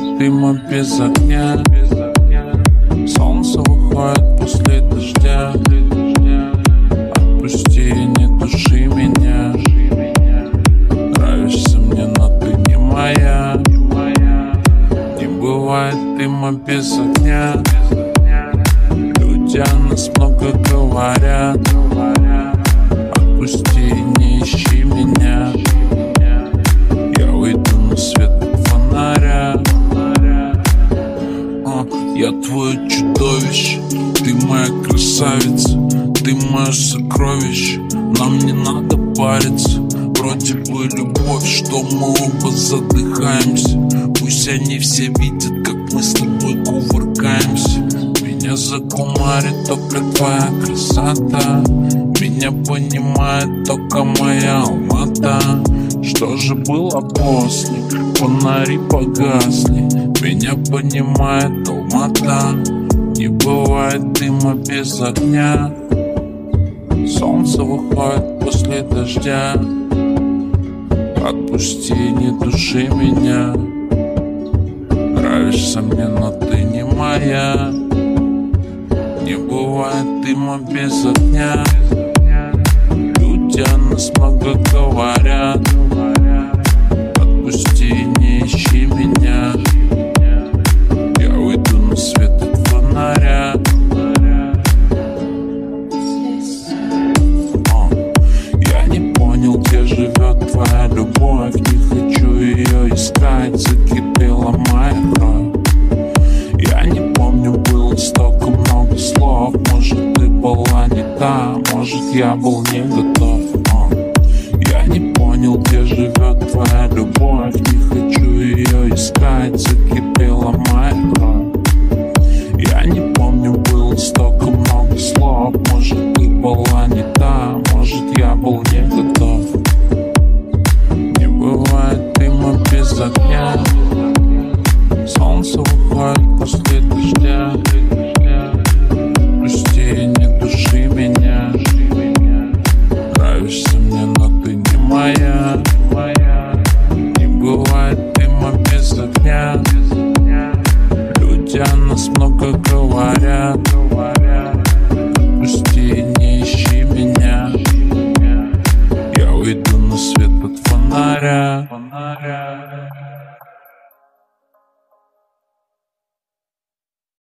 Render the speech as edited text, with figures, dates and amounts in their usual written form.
бывает дыма без огня. Солнце выходит после дождя. Отпусти и не души меня. Нравишься мне, но ты не моя. Не бывает дыма без огня. Люди о нас много говорят. Отпусти и не ищи меня. Я уйду на свет от фонаря. Я твое чудовище, ты моя красавица, ты мое сокровище. Нам не надо париться, вроде бы любовь, что мы оба задыхаемся. Пусть они все видят, как мы с тобой кувыркаемся. Меня закумарит только твоя красота. Меня понимает только моя Алмата. Что же было после? Фонари погасли. Меня понимает Алмата. Не бывает дыма без огня. Солнце выходит после дождя. Отпусти, не души меня. Нравишься мне, но ты не моя. Не бывает дыма без огня. Люди о нас много говорят. Отпусти и не ищи меня. Я уйду на свет от фонаря. Я не понял, где живет твоя любовь. Не хочу ее искать, закипела моя кровь. Я не помню, было столько много слов. Может, ты была не та, может, я был не готов. Я не понял, где живет твоя любовь. Не хочу ее искать, закипела моя кровь. Я не помню, было столько много слов. Может, ты была не та, может, я был не готов. Не бывает дыма без огня. Солнце выходит после дождя. Пусти и не души меня. Нравишься мне, но ты не моя. Не бывает дыма без огня. Люди о нас много говорят. Отпусти и не ищи меня. Я уйду на свет от фонаря.